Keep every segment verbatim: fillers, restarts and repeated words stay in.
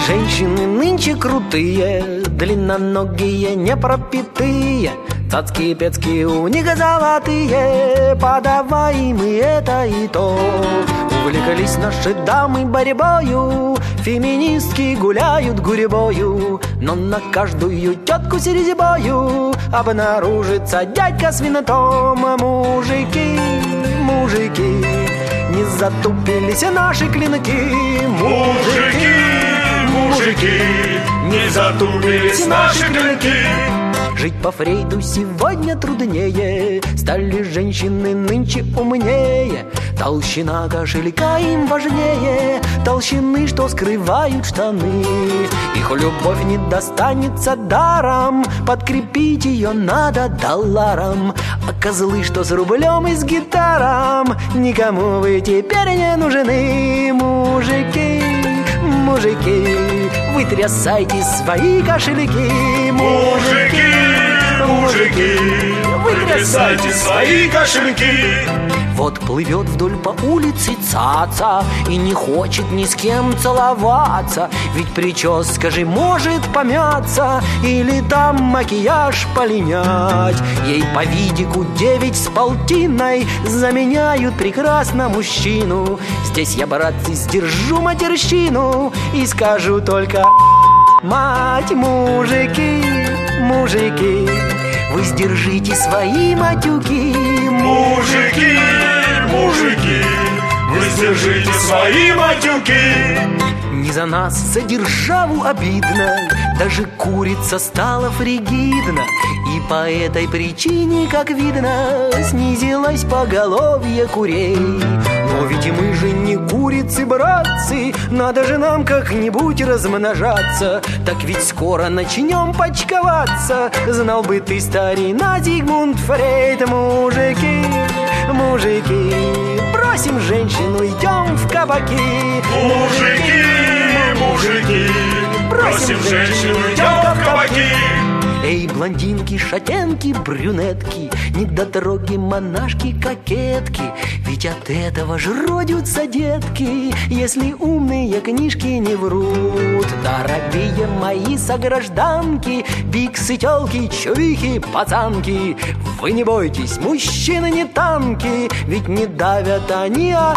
Женщины нынче крутые, длинноногие, непропитые, цацки-пецки у них золотые, подавай им и это и то. Увлеклись наши дамы борьбою, феминистки гуляют гурьбою, но на каждую тетку с резьбою обнаружится дядька с винтом. Мужики, мужики, не затупились наши клинки. Мужики, мужики, не затупились наши клинки. Жить по Фрейду сегодня труднее, стали женщины нынче умнее. Толщина кошелька им важнее толщины, что скрывают штаны. Их любовь не достанется даром, подкрепить ее надо долларом. А козлы, что с рублем и с гитаром, никому вы теперь не нужны. Мужики, мужики, вы трясайте свои кошельки. Мужики, мужики, вы трясайте свои кошельки. Вот плывет вдоль по улице цаца и не хочет ни с кем целоваться, ведь прическа же может помяться или там макияж полинять. Ей по видику девять с полтиной заменяют прекрасно мужчину. Здесь я, братцы, сдержу матерщину и скажу только: мать, мужики, мужики, вы сдержите свои матюки. Мужики, мужики, вы сдержите свои матюки. Не за нас, за державу обидно, даже курица стала фригидна. И по этой причине, как видно, снизилось поголовье курей. Но ведь и мы же не курицы, братцы, надо же нам как-нибудь размножаться. Так ведь скоро начнем почковаться, знал бы ты, старина Зигмунд Фрейд. Мужики, мужики, бросим женщину, идем в кабаки. Мужики, мужики, бросим женщину, идем в кабаки. Эй, блондинки, шатенки, брюнетки, недотроги, монашки, кокетки, ведь от этого ж родятся детки, если умные книжки не врут. Дорогие мои согражданки, биксы, тёлки, чувихи, пацанки, вы не бойтесь, мужчины не танки, ведь не давят они, а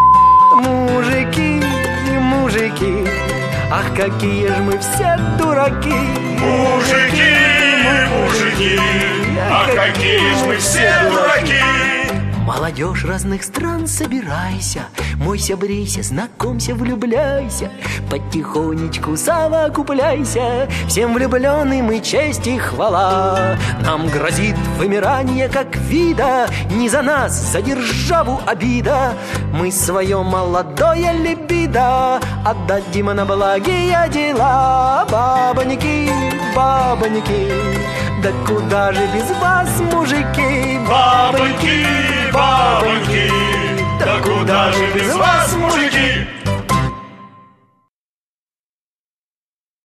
мужики, мужики, ах, какие ж мы все дураки. Мужики, мужики, а какие ж мы все дураки. Молодежь разных стран, собирайся, мойся, брейся, знакомься, влюбляйся, потихонечку совокупляйся. Всем влюбленным и честь и хвала. Нам грозит вымирание как вида, не за нас, за державу обида. Мы свое молодое либидо отдадим на благие дела. Бабоньки, бабоньки, да куда же без вас, мужики? Бабоньки, бабоньки, да куда же без вас, мужики?